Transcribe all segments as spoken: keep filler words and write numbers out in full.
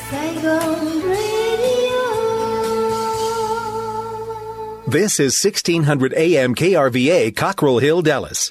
Saigon Radio. This is sixteen hundred A M K R V A, Cockrell Hill, Dallas.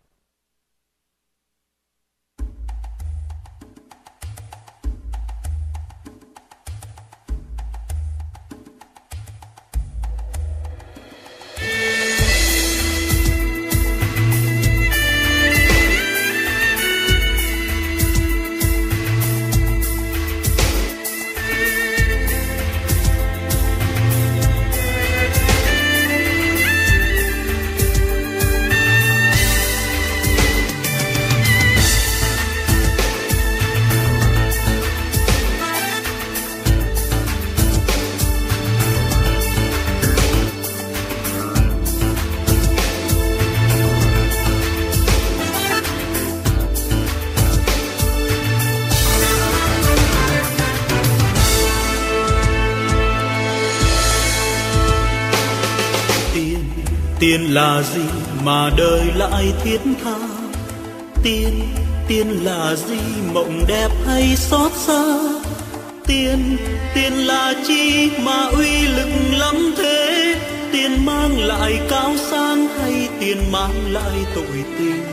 Tiền là gì mà đời lại thiết tha? Tiền, tiền là gì mộng đẹp hay xót xa? Tiền, tiền là chi mà uy lực lắm thế? Tiền mang lại cao sang hay tiền mang lại tội tình?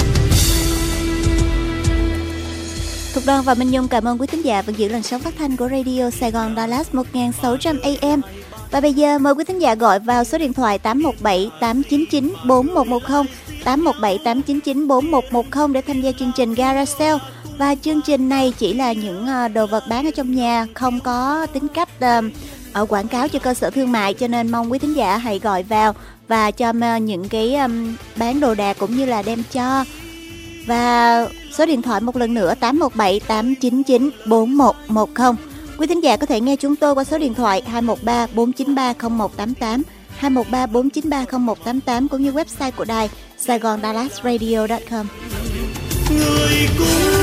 Thục Đoan và Minh Nhung cảm ơn quý thính giả vẫn giữ làn sóng phát thanh của Radio Sài Gòn Dallas một nghìn sáu trăm A M. Và bây giờ mời quý thính giả gọi vào số điện thoại tám một bảy tám chín chín bốn một một không, tám một bảy tám chín chín bốn một một không để tham gia chương trình Garage Sale. Và chương trình này chỉ là những đồ vật bán ở trong nhà, không có tính cách uh, ở quảng cáo cho cơ sở thương mại, cho nên mong quý thính giả hãy gọi vào và cho những cái um, bán đồ đạc cũng như là đem cho. Và số điện thoại một lần nữa tám một bảy tám chín chín bốn một một không. Quý thính giả có thể nghe chúng tôi qua số điện thoại hai một ba bốn chín ba không một tám tám, hai một ba bốn chín ba không một tám tám cũng như website của đài saigon dallas radio chấm com. Người cũng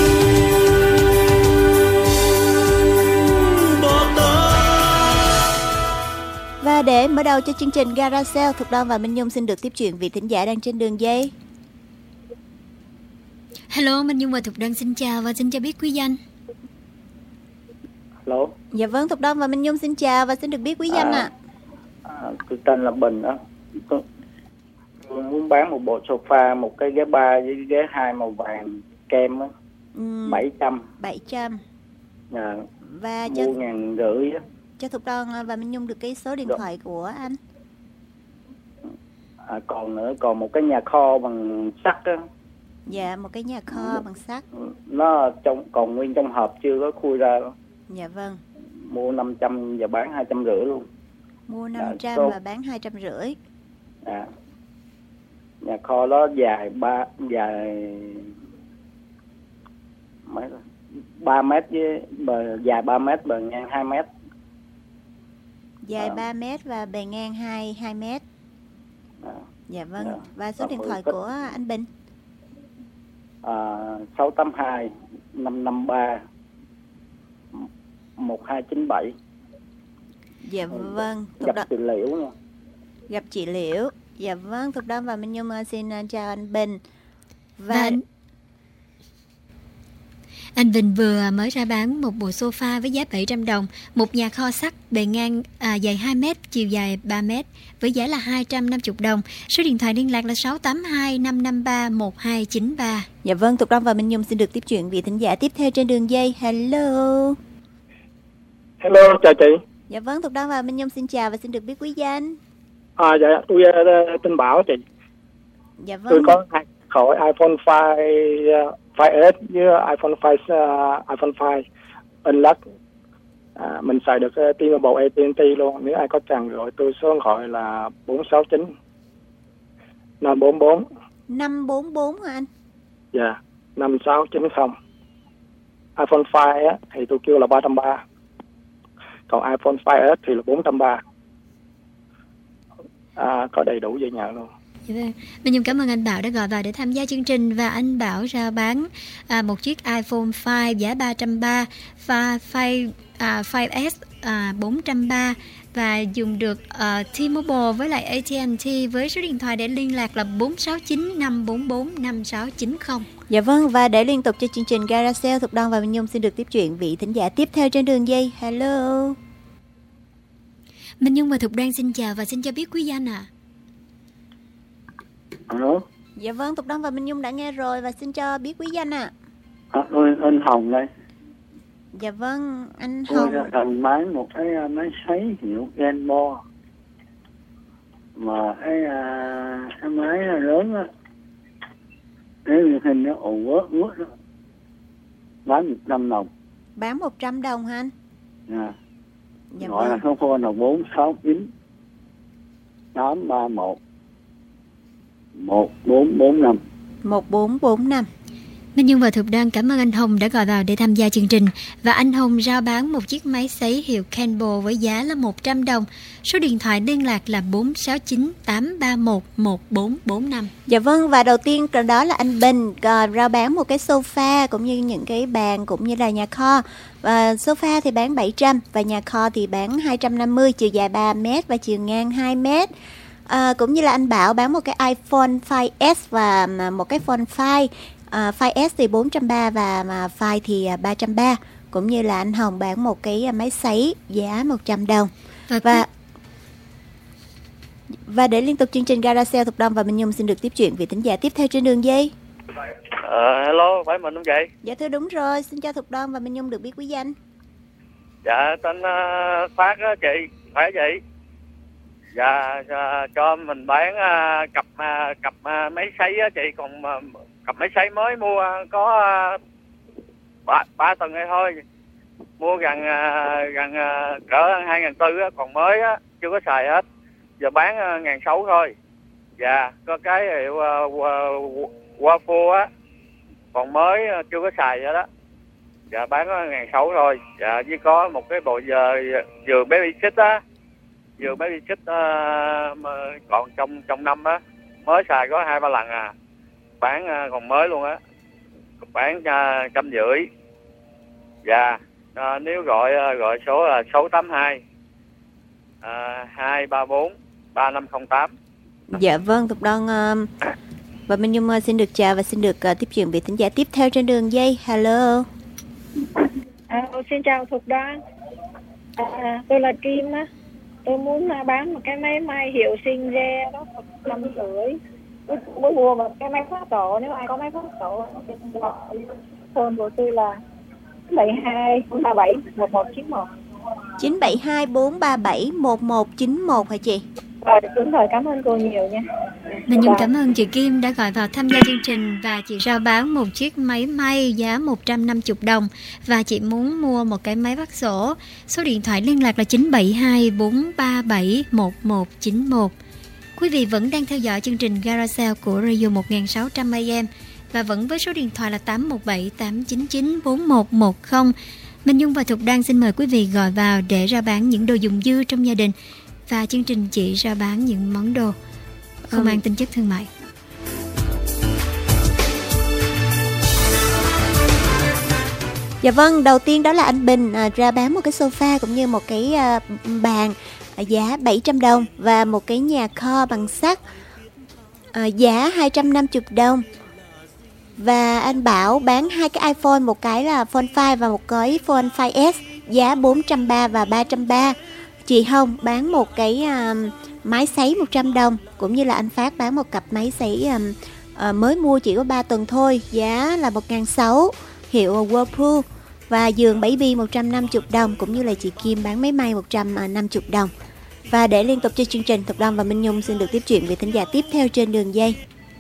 bỏ ta. Và để mở đầu cho chương trình Garage Sale, Thục Đoan và Minh Nhung xin được tiếp chuyện vị thính giả đang trên đường dây. Hello, Minh Nhung và Thục Đoan xin chào và xin cho biết quý danh. Hello. Dạ vâng, Thục Đoan và Minh Nhung xin chào và xin được biết quý danh ạ. À, à, tôi tên là Bình đó. Tôi, tôi muốn bán một bộ sofa, một cái ghế ba với ghế hai màu vàng kem á. Ừ. bảy trăm. bảy trăm. À, và cho mua ngàn rưỡi á. Cho Thục Đoan và Minh Nhung được cái số điện Được. thoại của anh. À, còn nữa, còn một cái nhà kho bằng sắt á. Dạ, một cái nhà kho ừ. bằng sắt. Nó trong còn nguyên trong hộp chưa có khui ra. Dạ vâng. Mua năm trăm và bán hai trăm rưỡi luôn. Mua năm trăm số... và bán hai trăm rưỡi. À. Nhà kho đó dài ba dài mấy rồi? ba mét với bờ dài ba mét, bờ ngang hai mét. Dài à. ba mét và bề ngang hai hai mét. À. Dạ vâng. À. Và số à, điện thoại của anh Bình. À, sáu tám hai năm năm ba một hai chín bảy. Dạ vâng. Gặp chị Liễu nha. Gặp chị Liễu. Dạ vâng, Thục Đoan và Minh Nhung xin chào anh Bình. Và, và anh... anh Bình vừa mới ra bán một bộ sofa với giá bảy trăm đồng, một nhà kho sắt bề ngang à, dài hai mét, chiều dài ba mét với giá là hai trăm năm mươi đồng. Số điện thoại liên lạc là sáu tám hai năm năm ba một hai chín ba. Dạ vâng, Thục Đoan và Minh Nhung xin được tiếp chuyện vị thính giả tiếp theo trên đường dây. Hello. Hello, chào chị. Dạ vâng, Thục Đoan và Minh Nhung xin chào và xin được biết quý danh. À dạ, tôi uh, tên Bảo chị. Dạ vâng. Tôi có hai khẩu iPhone năm, uh, năm S với iPhone năm, uh, iPhone năm Unlock. À, mình xài được uh, T-Mobile a tê and tê luôn. Nếu ai có cần gọi tôi số điện thoại là bốn sáu chín năm bốn bốn. năm bốn bốn hả anh? Dạ, năm sáu chín không. iPhone năm á, thì tôi kêu là ba trăm ba mươi. Còn iPhone năm S thì là bốn trăm ba mươi. À, có đầy đủ dây nhợ luôn. Dạ vâng. Mình Nhung cảm ơn anh Bảo đã gọi vào để tham gia chương trình. Và anh Bảo ra bán à, một chiếc iPhone năm giá ba trăm ba mươi, và năm, à, năm S à, bốn trăm ba mươi và dùng được uh, T-Mobile với lại a tê and tê với số điện thoại để liên lạc là bốn sáu chín năm bốn bốn năm sáu chín không. Dạ vâng, và để liên tục cho chương trình Garage, Thục Đoan và Minh Nhung xin được tiếp chuyện vị thính giả tiếp theo trên đường dây. Hello. Minh Nhung và Thục Đoan xin chào và xin cho biết quý danh ạ. À. Alo. Dạ vâng, Thục Đoan và Minh Nhung đã nghe rồi và xin cho biết quý danh ạ. À, tôi anh Hồng đây. Dạ vâng, anh Hồng. Tôi cần bán một cái máy sấy hiệu Genbo. Mà cái, cái máy lớn á, cái hình nó ồ quớt quớt đó. Bán một trăm đồng. Bán một trăm đồng hả anh? Dạ. Dạ gọi vâng. là số phone là bốn sáu chín tám ba một một bốn bốn năm một bốn bốn năm. Minh Nhung và Thục Đoan cảm ơn anh Hồng đã gọi vào để tham gia chương trình. Và anh Hồng rao bán một chiếc máy sấy hiệu Kenbo với giá là một trăm đồng. Số điện thoại liên lạc là bốn sáu chín tám ba một một bốn bốn năm. Dạ vâng, và đầu tiên đó là anh Bình rao bán một cái sofa cũng như những cái bàn cũng như là nhà kho. Và sofa thì bán bảy trăm và nhà kho thì bán hai trăm năm mươi, chiều dài ba mét và chiều ngang hai mét. À, cũng như là anh Bảo bán một cái iPhone năm S và một cái phone năm. À, năm S thì bốn trăm ba mươi và mà năm thì ba trăm ba mươi. Cũng như là anh Hồng bán một cái máy sấy giá một trăm đồng. Và và, và để liên tục chương trình Garage, Thục Đoan và Minh Nhung xin được tiếp chuyện vị thính giả tiếp theo trên đường dây. Ờ, hello, phải mình không vậy? Dạ thưa đúng rồi, xin chào Thục Đoan và Minh Nhung được biết quý danh. Dạ, tên uh, Phát á chị, phải vậy? Dạ, uh, cho mình bán uh, cặp uh, cặp uh, máy sấy á chị, còn uh, cặp máy sấy mới mua có uh, ba, ba tuần này thôi. Mua gần uh, gần uh, cỡ hai ngàn tư á, còn mới á, chưa có xài hết. Giờ bán uh, ngàn sáu thôi. Dạ, có cái hiệu uh, Waffle á, còn mới uh, chưa có xài vậy đó. Dạ bán có ngàn sáu thôi. Dạ với có một cái bộ giờ giường baby seat á, giường baby seat uh, còn trong trong năm á, mới xài có hai ba lần à, bán uh, còn mới luôn á, bán uh, trăm rưỡi. Dạ uh, nếu gọi uh, gọi số là sáu tám hai hai ba bốn ba năm không tám. Dạ vâng, Thục Đoan uh, và Minh Nhung uh, xin được chào và xin được uh, tiếp chuyện vị thính giả tiếp theo trên đường dây. Hello. À, xin chào Thục Đoan. À, tôi là Kim á. Tôi muốn bán một cái máy may hiệu Singer đó, năm rưỡi. Tôi muốn mua một cái máy phát tổ, nếu ai có máy phát tổ phone của tôi là chín bảy hai bốn ba bảy một một chín một. chín bảy hai bốn ba bảy một một chín một hả chị? Rồi, đúng rồi, cảm ơn cô nhiều nha. Mình Nhung cảm ơn chị Kim đã gọi vào tham gia chương trình và chị rao bán một chiếc máy may giá một trăm năm mươi đồng và chị muốn mua một cái máy vắt sổ. Số điện thoại liên lạc là chín bảy hai bốn ba bảy một một chín một. Quý vị vẫn đang theo dõi chương trình Garage của Radio một nghìn sáu trăm A M và vẫn với số điện thoại là tám một bảy tám chín chín bốn một một không. Minh Nhung và Thục Đoan xin mời quý vị gọi vào để rao bán những đồ dùng dư trong gia đình. Và chương trình chỉ rao bán những món đồ không mang tính chất thương mại. Dạ vâng, đầu tiên đó là anh Bình à, ra bán một cái sofa cũng như một cái à, bàn à, giá bảy trăm đồng và một cái nhà kho bằng sắt à, giá hai trăm năm mươi đồng. Và anh Bảo bán hai cái iPhone, một cái là phone năm và một cái phone năm S giá bốn trăm ba mươi và ba trăm ba mươi. Chị Hồng bán một cái uh, máy sấy một trăm đồng, cũng như là anh Phát bán một cặp máy sấy um, uh, mới mua chỉ có ba tuần thôi, giá là một nghìn sáu trăm, hiệu Whirlpool, và giường baby một trăm năm mươi đồng, cũng như là chị Kim bán máy may một trăm năm mươi đồng. Và để liên tục cho chương trình, Thục Đoan và Minh Nhung xin được tiếp chuyện với thính giả tiếp theo trên đường dây.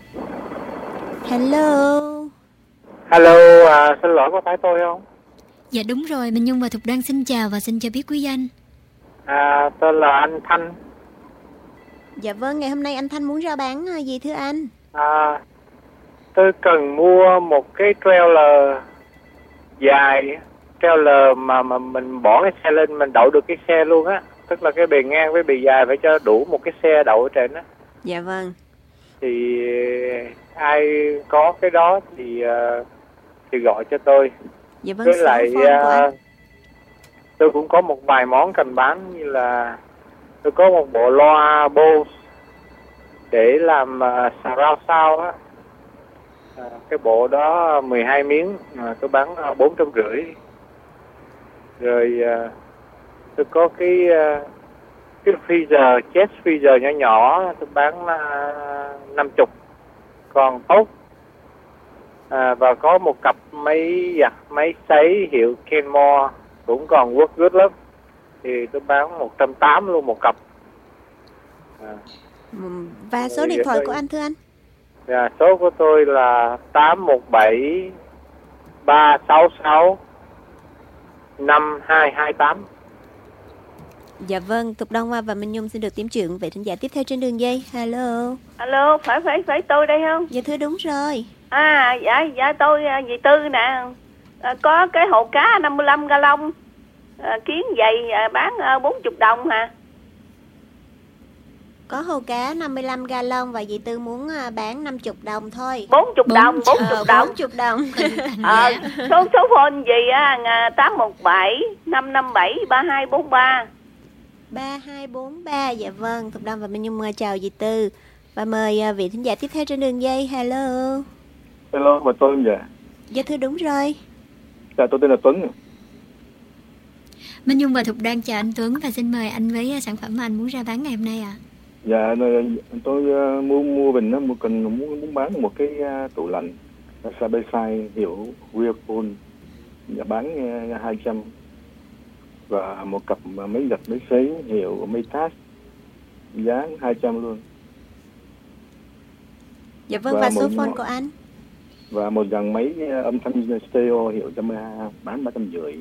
Hello. Hello, à, xin lỗi có phải tôi không? Dạ đúng rồi, Minh Nhung và Thục Đoan xin chào và xin cho biết quý danh. À, tôi là anh Thanh. Dạ vâng, ngày hôm nay anh Thanh muốn ra bán gì thưa anh? À, tôi cần mua một cái trailer dài, trailer mà mà mình bỏ cái xe lên mình đậu được cái xe luôn á, tức là cái bề ngang với bề dài phải cho đủ một cái xe đậu ở trên á. Dạ vâng. Thì ai có cái đó thì uh, thì gọi cho tôi. Dạ vâng. Với lại uh, tôi cũng có một vài món cần bán như là tôi có một bộ loa Bose để làm uh, surround sound á. À, cái bộ đó mười hai miếng, à, tôi bán uh, bốn trăm rưỡi. Rồi uh, tôi có cái uh, cái freezer, chest freezer nhỏ nhỏ, tôi bán uh, năm mươi. Còn tốt. À, và có một cặp máy giặt, máy sấy hiệu Kenmore cũng còn work good lắm. Thì tôi bán một trăm tám mươi luôn một cặp. À. Và số điện thoại của anh thưa anh? Dạ, số của tôi là tám một bảy ba sáu sáu năm hai hai tám. Dạ vâng, Thục Đông Hoa và Minh Nhung xin được tiếp chuyện về thính giả tiếp theo trên đường dây. Hello. Alo, phải phải phải tôi đây không? Dạ thưa đúng rồi. À, dạ dạ tôi dì Tư nè. À, có cái hồ cá năm mươi lăm ga lông. À, kiến giày à, bán à, bốn mươi đồng hả? Có hồ cá năm mươi lăm ga lông và dì Tư muốn bán năm mươi đồng thôi. bốn mươi đồng, bốn mươi đồng. bốn mươi đồng. Ờ, số số phone gì á, tám một bảy năm năm bảy ba hai bốn ba. ba hai bốn ba. Dạ vâng, Thục Đông và Minh Nhung chào dì Tư. Và mời vị thính giả tiếp theo trên đường dây. Hello. Hello, mời tôi không dạ? Dạ thưa đúng rồi. Dạ, tôi tên là Tuấn. Minh Nhung và Thục đang chào anh Tuấn và xin mời anh với sản phẩm mà anh muốn ra bán ngày hôm nay ạ. À. Dạ, tôi uh, mua mua bình đó, mua cần muốn muốn bán một cái uh, tủ lạnh Sabesai hiệu Whirlpool, dạ, bán uh, hai trăm, và một cặp máy giặt máy sấy hiệu Maytag giá hai trăm luôn. Dạ vâng, và, và số phone của anh? Và một dàn máy âm thanh stereo hiệu Yamaha bán ba trăm rưỡi.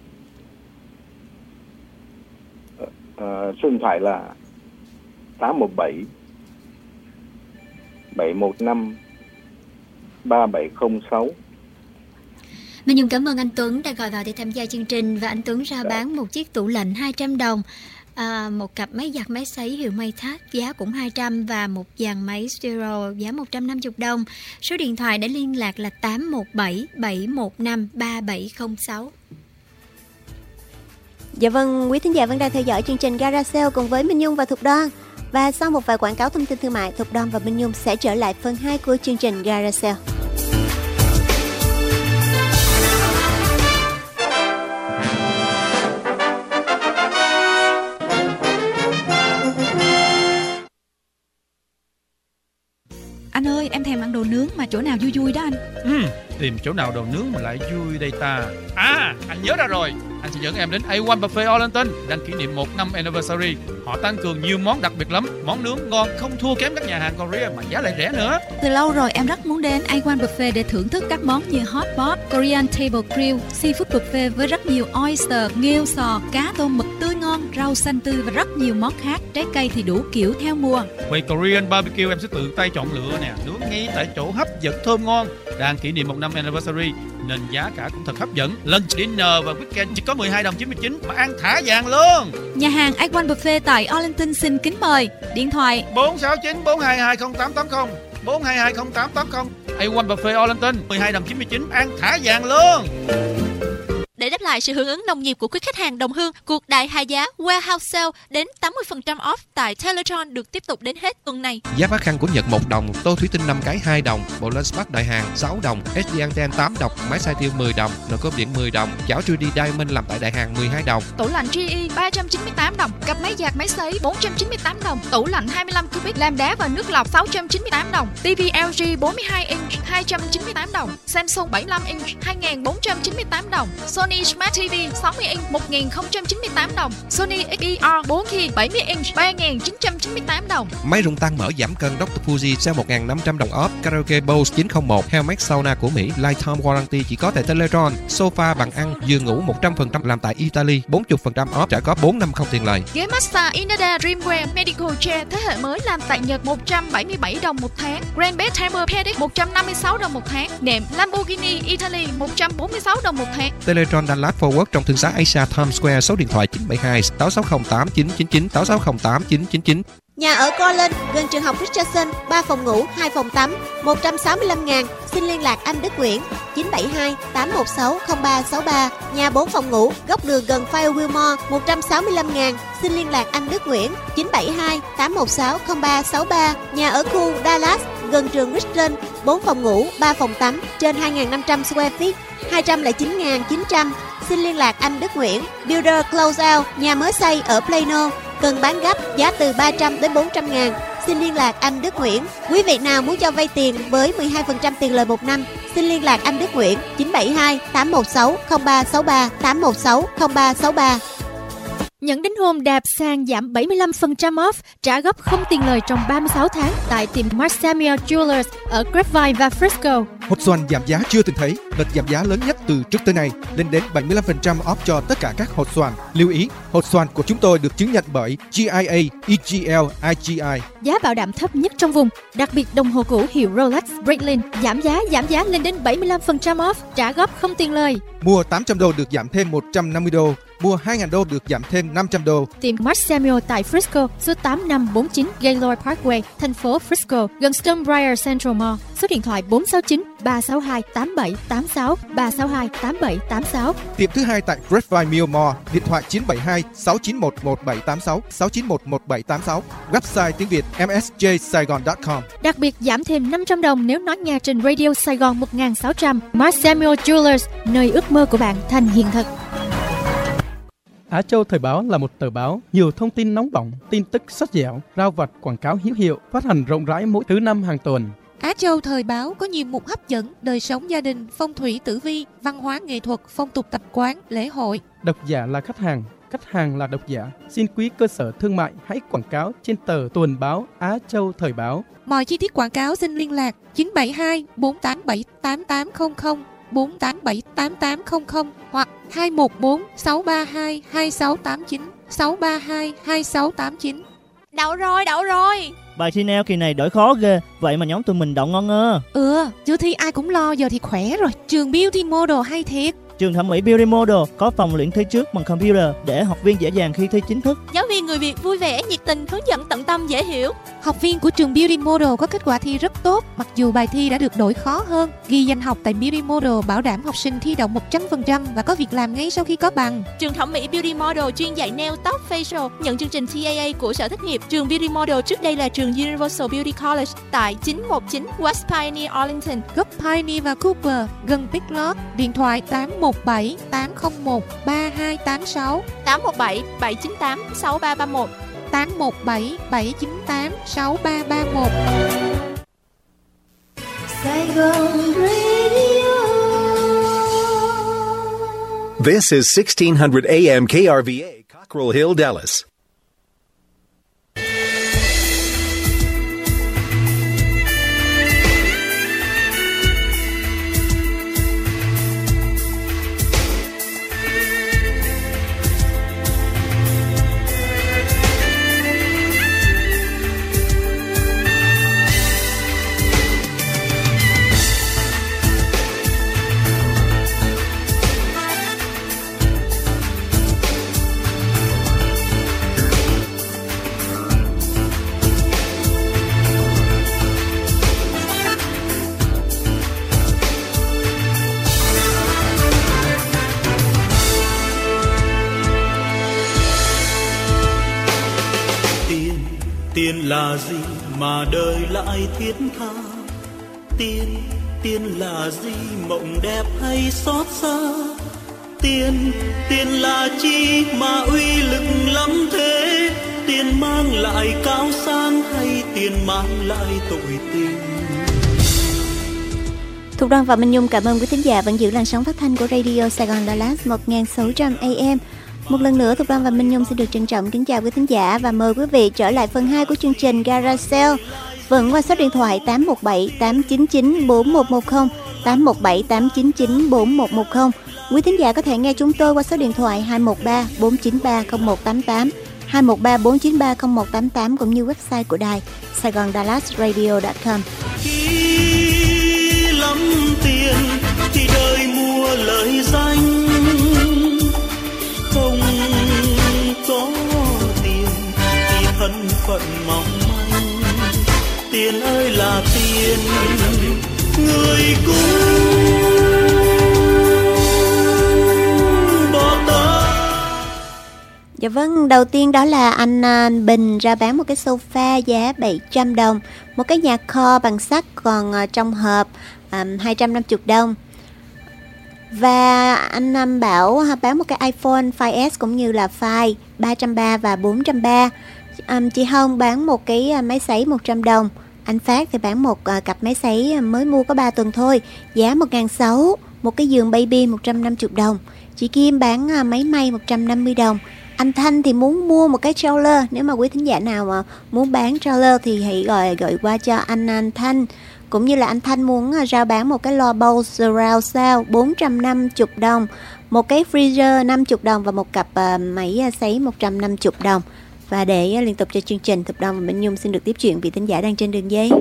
Uh, số điện thoại là tám một bảy bảy một năm ba bảy không sáu. Minh Nhung cảm ơn anh Tuấn đã gọi vào để tham gia chương trình. Và anh Tuấn ra Đã. bán một chiếc tủ lạnh hai trăm đồng, à, một cặp máy giặt máy sấy hiệu Maytag giá cũng hai trăm, và một dàn máy stereo giá một trăm năm mươi đồng. Số điện thoại để liên lạc là tám một bảy bảy một năm ba bảy không sáu. Dạ vâng, quý thính giả vẫn đang theo dõi chương trình Garage Sale cùng với Minh Nhung và Thục Đoan. Và sau một vài quảng cáo thông tin thương mại, Thục Đoan và Minh Nhung sẽ trở lại phần hai của chương trình Garage Sale. Anh ơi, em thèm ăn đồ nướng mà chỗ nào vui vui đó anh. Ừ, tìm chỗ nào đồ nướng mà lại vui đây ta. À, anh nhớ ra rồi. Anh sẽ dẫn em đến A một Buffet Arlington đang kỷ niệm một năm anniversary. Họ tăng cường nhiều món đặc biệt lắm. Món nướng ngon không thua kém các nhà hàng Korea mà giá lại rẻ nữa. Từ lâu rồi em rất muốn đến A một Buffet để thưởng thức các món như hot pot, Korean table grill, seafood buffet với rất nhiều oyster, nghêu sò, cá tôm mực tươi ngon, rau xanh tươi và rất nhiều món khác. Trái cây thì đủ kiểu theo mùa. Quầy Korean barbecue em sẽ tự tay chọn lựa nè, nướng ngay tại chỗ hấp dẫn thơm ngon. Đang kỷ niệm một năm anniversary nên giá cả cũng thật hấp dẫn. Lunch, dinner và weekend chỉ có mười hai đồng chín mươi chín mà ăn thả vàng luôn. Nhà hàng A một Buffet tại Arlington xin kính mời. Điện thoại bốn sáu chín bốn hai hai không tám tám không bốn hai hai không tám tám không. A một Buffet Arlington mười hai đồng chín mươi chín ăn thả vàng luôn. Để đáp lại sự hưởng ứng nồng nhiệt của quý khách hàng đồng hương, cuộc đại hạ giá Warehouse Sale đến tám mươi phần trăm off tại Teletron được tiếp tục đến hết tuần này. Giá phát khăn của Nhật một đồng, tô thủy tinh năm cái hai đồng, bộ lens Smart đại hàng sáu đồng, ét đê anten tám đồng, máy xay tiêu mười đồng, nồi cơm điện mười đồng, chảo ba D Diamond làm tại đại hàng mười hai đồng. Tủ lạnh giê e ba trăm chín mươi tám đồng, cặp máy giặt máy sấy bốn trăm chín mươi tám đồng, tủ lạnh hai mươi lăm cubic làm đá và nước lọc sáu trăm chín mươi tám đồng, ti vi lờ giê bốn mươi hai inch hai trăm chín mươi tám đồng, Samsung bảy mươi lăm inch hai nghìn bốn trăm chín mươi tám đồng, Sony Smart ti vi sáu mươi inch một nghìn không trăm chín mươi tám đồng, Sony ích pê R bốn K bảy mươi inch ba nghìn chín trăm chín mươi tám đồng. Máy rung tăng mở giảm cân doctor Fuji sale một nghìn năm trăm đồng off. Karaoke Bose chín không một, Helmet Sauna của Mỹ Lifetime Warranty chỉ có tại Teletron. Sofa bằng ăn, giường ngủ một trăm phần trăm làm tại Italy, bốn mươi phần trăm off, trả có bốn năm không tiền lời. Ghế massage Inada Dreamwear Medical Chair thế hệ mới làm tại Nhật một trăm bảy mươi bảy đồng một tháng. Grand Bed Tempur-Pedic một trăm năm mươi sáu đồng một tháng. Nệm Lamborghini Italy một trăm bốn mươi sáu đồng một tháng. Teletron Dallas Forward trong thương xá Asia Times Square, số điện thoại chín bảy hai sáu sáu không tám chín chín chín sáu sáu không tám chín chín chín. Nhà ở Colin gần trường học Richardson, ba phòng ngủ, hai phòng tắm, một trăm sáu mươi lăm ngàn. Xin liên lạc anh Đức Nguyễn chín bảy hai tám một sáu không ba sáu ba. Nhà bốn phòng ngủ, góc đường gần Firewheel Mall, một trăm sáu mươi lăm ngàn. Xin liên lạc anh Đức Nguyễn chín bảy hai tám một sáu không ba sáu ba. Nhà ở khu Dallas gần trường Richardson, bốn phòng ngủ, ba phòng tắm, trên hai nghìn năm trăm square feet, hai trăm lẻ chín nghìn chín trăm. Xin liên lạc anh Đức Nguyễn. Builder Closeout, nhà mới xây ở Plano, cần bán gấp, giá từ ba trăm đến bốn trăm ngàn. Xin liên lạc anh Đức Nguyễn. Quý vị nào muốn cho vay tiền với mười hai phần trăm tiền lời một năm, xin liên lạc anh Đức Nguyễn chín bảy hai tám một sáu không ba sáu ba tám một sáu không ba sáu ba. Nhận đính hôn đạp sàn giảm bảy mươi lăm phần trăm off, trả góp không tiền lời trong ba mươi sáu tháng tại tiệm Mark Samuel Jewelers ở Grapevine và Frisco. Hột xoàn giảm giá chưa từng thấy, đợt giảm giá lớn nhất từ trước tới nay, lên đến bảy mươi lăm phần trăm off cho tất cả các hột xoàn. Lưu ý, hột xoàn của chúng tôi được chứng nhận bởi G I A, E G L, I G I. Giá bảo đảm thấp nhất trong vùng, đặc biệt đồng hồ cũ hiệu Rolex Breitling giảm giá giảm giá lên đến bảy mươi lăm phần trăm off, trả góp không tiền lời. Mua tám trăm đô được giảm thêm một trăm năm mươi đô. Mua hai nghìn đô được giảm thêm năm trăm đô. Tiệm Mark Samuel tại Frisco, số tám năm bốn chín Gaylord Parkway, thành phố Frisco, gần Stonebriar Central Mall. Số điện thoại bốn sáu chín ba sáu hai tám bảy tám sáu ba sáu hai tám bảy tám sáu. Tiệm thứ hai tại Grapevine Mill Mall, điện thoại chín bảy hai sáu chín một một bảy tám sáu sáu chín một một bảy tám sáu. Website tiếng Việt m s j saigon chấm com. Đặc biệt giảm thêm năm trăm đồng nếu nói nghe trên Radio Sài Gòn một nghìn sáu trăm. Mark Samuel Jewelers, nơi ước mơ của bạn thành hiện thực. Á Châu Thời báo là một tờ báo nhiều thông tin nóng bỏng, tin tức sắt dẻo, rao vặt, quảng cáo hữu hiệu, phát hành rộng rãi mỗi thứ năm hàng tuần. Á Châu Thời báo có nhiều mục hấp dẫn, đời sống gia đình, phong thủy tử vi, văn hóa nghệ thuật, phong tục tập quán, lễ hội. Độc giả là khách hàng, khách hàng là độc giả. Xin quý cơ sở thương mại hãy quảng cáo trên tờ tuần báo Á Châu Thời báo. Mọi chi tiết quảng cáo xin liên lạc chín bảy hai bốn tám bảy tám tám không không, bốn tám bảy tám tám không không hoặc hai một bốn sáu ba hai hai sáu tám chín, sáu ba hai hai sáu tám chín. Đậu rồi, đậu rồi. Bài thi neo kỳ này đổi khó ghê, vậy mà nhóm tụi mình đậu ngon ngơ. Ừ, chưa thi ai cũng lo, giờ thì khỏe rồi. Trường Beauty Model hay thiệt. Trường thẩm mỹ Beauty Model có phòng luyện thi trước bằng computer để học viên dễ dàng khi thi chính thức. Giáo viên người Việt vui vẻ, nhiệt tình, hướng dẫn tận tâm, dễ hiểu. Học viên của trường Beauty Model có kết quả thi rất tốt, mặc dù bài thi đã được đổi khó hơn. Ghi danh học tại Beauty Model bảo đảm học sinh thi đậu một trăm phần trăm và có việc làm ngay sau khi có bằng. Trường thẩm mỹ Beauty Model chuyên dạy nail, tóc, facial, nhận chương trình T A A của Sở Thất nghiệp. Trường Beauty Model trước đây là trường Universal Beauty College tại chín một chín West Pioneer, Arlington. Gốc Pioneer và Cooper, gần Big Lots. Điện thoại tám một bảy tám không một ba hai tám sáu, tám một bảy bảy chín tám sáu ba ba một, tám một bảy bảy chín tám sáu ba ba một. Sài Gòn Radio. This is sixteen hundred A M K R V A, Cockrell Hill, Dallas. Tiền là gì mà đời lại thiết tha? Tiền, tiền là gì mộng đẹp hay xót xa? Tiền, tiền là chi mà uy lực lắm thế? Tiền mang lại cao sang hay tiền mang lại tội tình? Thục Đoan và Minh Nhung cảm ơn quý thính giả vẫn giữ làn sóng phát thanh của Radio Sài Gòn Dallas một nghìn sáu trăm A M. Một lần nữa, Thục Đoan và Minh Nhung xin được trân trọng kính chào quý thính giả và mời quý vị trở lại phần hai của chương trình Garage Sale vẫn qua số điện thoại tám một bảy tám chín chín bốn một một không, tám một bảy tám chín chín bốn một một không. Quý thính giả có thể nghe chúng tôi qua số điện thoại hai một ba bốn chín ba không một tám tám, hai một ba bốn chín ba không một tám tám cũng như website của đài saigon dallas radio chấm com. Khi lắm tiền thì đời mua lời danh, không có tiền thì thân phận mong tiền người cũ bỏ ta. Dạ vâng, đầu tiên đó là anh à, Bình ra bán một cái sofa giá bảy trăm đồng, một cái nhà kho bằng sắt còn à, trong hộp à, hai trăm năm mươi đồng. Và anh Nam Bảo bán một cái iPhone năm S cũng như là năm ba trăm ba mươi và bốn trăm ba mươi. Um, chị Hồng bán một cái máy sấy một trăm đồng. Anh Phát thì bán một uh, cặp máy sấy mới mua có ba tuần thôi, giá một nghìn sáu trăm. Một cái giường baby một trăm năm mươi đồng. Chị Kim bán uh, máy may một trăm năm mươi đồng. Anh Thanh thì muốn mua một cái trailer. Nếu mà quý thính giả nào mà muốn bán trailer thì hãy gọi gọi qua cho anh, anh Thanh. Cũng như là anh Thanh muốn rao bán một cái loa Bose surround sound bốn trăm năm mươi đồng, một cái freezer năm mươi đồng và một cặp uh, máy sấy một trăm năm mươi đồng. Và để uh, liên tục cho chương trình, Thục Đông và Minh Nhung xin được tiếp chuyện vị thính giả đang trên đường dây.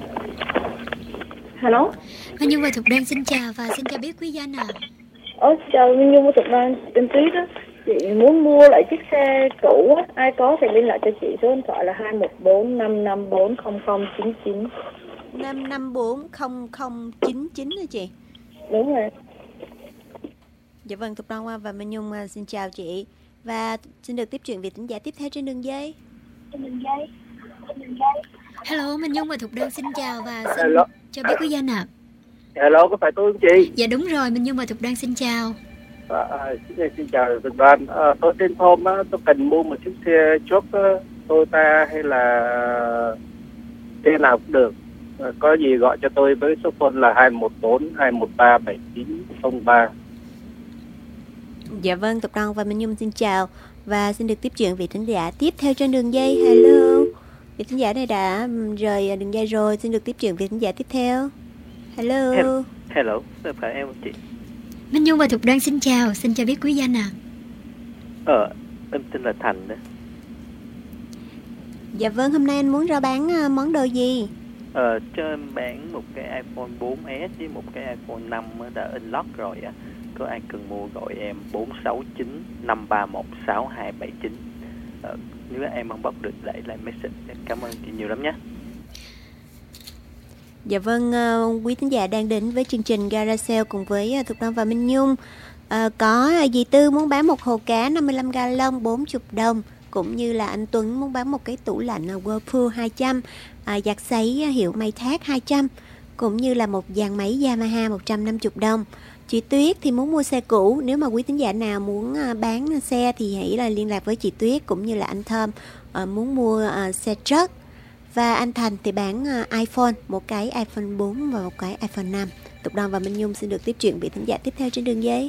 Hello. Minh Nhung và Thục Đông xin chào và xin cho biết quý danh ạ. Ồ, chào Minh Nhung và Thục Đông, tên Tuyết á. Chị muốn mua lại chiếc xe cũ á, ai có thì liên lạc cho chị, số điện thoại là hai một bốn năm năm bốn không không chín chín. năm năm bốn không không chín chín hả chị? Đúng rồi. Dạ vâng, Thục Đông và Minh Nhung xin chào chị. Và xin được tiếp chuyện vị thính giả tiếp theo trên đường dây. Trên đường dây. Trên đường dây. Hello, Minh Nhung và Thục Đông xin chào và xin Hello. cho biết quý danh ạ. Hello, có phải tôi không chị? Dạ đúng rồi, Minh Nhung và Thục Đông xin chào. À, à, xin, xin chào Thục Đoan. À, tôi tên Thôm á, tôi cần mua một chiếc xe truck Toyota hay là xe nào cũng được. À, có gì gọi cho tôi với số phone là hai một bốn hai một ba bảy chín không ba. Dạ vâng, Thục Đông và Minh Nhung xin chào và xin được tiếp chuyện vị thính giả tiếp theo trên đường dây. Hello. Vị thính giả này đã rời đường dây rồi, xin được tiếp chuyện vị thính giả tiếp theo. Hello. Hello, Hello. Phải em chị. Minh Nhung và Thục Đoan xin chào, xin cho biết quý danh ạ. Ờ, em tên là Thành đó. Dạ vâng, hôm nay anh muốn rao bán món đồ gì? Ờ, cho em bán một cái iPhone bốn S với một cái iPhone năm đã unlock rồi á. Có ai cần mua gọi em bốn sáu chín năm ba một sáu hai bảy chín. Ờ, nếu em không bóc được để lại message. Cảm ơn chị nhiều lắm nhé. Dạ vâng, uh, quý thính giả đang đến với chương trình Gara Sale cùng với uh, Thục Đông và Minh Nhung. Uh, có uh, dì Tư muốn bán một hồ cá năm mươi lăm gallon bốn mươi đồng. Cũng như là anh Tuấn muốn bán một cái tủ lạnh uh, Whirlpool hai trăm, uh, giặt sấy uh, hiệu May Thác hai trăm. Cũng như là một dàn máy Yamaha một trăm năm mươi đồng. Chị Tuyết thì muốn mua xe cũ. Nếu mà quý thính giả nào muốn uh, bán xe thì hãy là liên lạc với chị Tuyết. Cũng như là anh Thơm uh, muốn mua uh, xe truck. Và anh Thành thì bán uh, iPhone, một cái iPhone bốn và một cái iPhone năm. Thục Đoan và Minh Nhung xin được tiếp chuyện vị thính giả tiếp theo trên đường dây.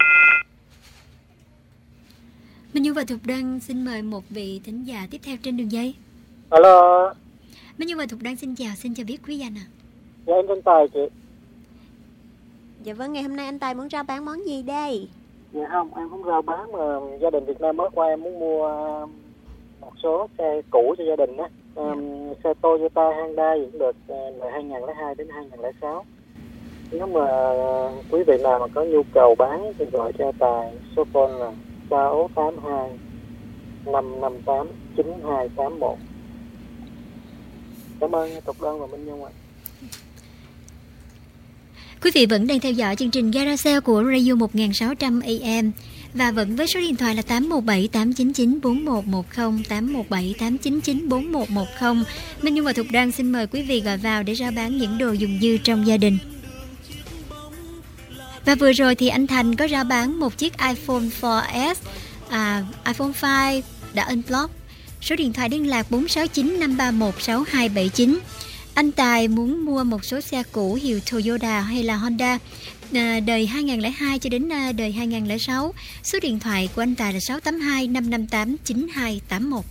Minh Nhung và Thục Đoan xin mời một vị thính giả tiếp theo trên đường dây. Alo. Minh Nhung và Thục Đoan xin chào, xin cho biết quý danh ạ. Dạ em tên Tài chị. Dạ vâng, ngày hôm nay anh Tài muốn rao bán món gì đây? Dạ không, em không rao bán mà gia đình Việt Nam mới qua em muốn mua một số xe cũ cho gia đình á. Um, xe Toyota Hyundai cũng được từ hai nghìn lẻ hai đến hai nghìn lẻ sáu. Nếu mà quý vị nào mà có nhu cầu bán thì gọi cho Tài, số phone là sáu tám hai năm năm tám chín hai tám một. Cảm ơn Thục Đoan và Minh Nhung ạ. Quý vị vẫn đang theo dõi chương trình Gara Sale của Radio một nghìn sáu trăm A M và vẫn với số điện thoại là tám một bảy tám chín chín bốn một một không, tám một bảy tám chín chín bốn một một không. Minh Nhung và Thục Đoan xin mời quý vị gọi vào để rao bán những đồ dùng dư trong gia đình. Và vừa rồi thì anh Thành có rao bán một chiếc iPhone bốn S, à, iPhone năm đã unlock. Số điện thoại liên lạc bốn sáu chín năm ba một sáu hai bảy chín. Anh Tài muốn mua một số xe cũ hiệu Toyota hay là Honda à, đời hai nghìn lẻ hai cho đến à, đời hai nghìn lẻ sáu. Số điện thoại của anh Tài là sáu tám hai năm năm tám chín hai tám một.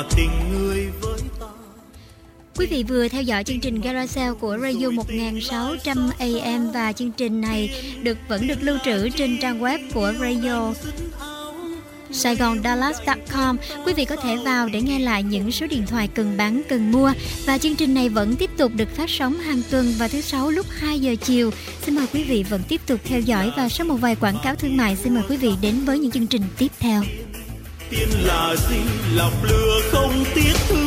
tình người với ta. Quý vị vừa theo dõi chương trình Carousel của Radio một nghìn sáu trăm A M và chương trình này được vẫn được lưu trữ trên trang web của Radio Saigon Dallas chấm com. Quý vị có thể vào để nghe lại những số điện thoại cần bán, cần mua. Và chương trình này vẫn tiếp tục được phát sóng hàng tuần vào thứ Sáu lúc hai giờ chiều. Xin mời quý vị vẫn tiếp tục theo dõi, và sau một vài quảng cáo thương mại, xin mời quý vị đến với những chương trình tiếp theo. Tiền là gì? Lọc lừa không tiếc thương.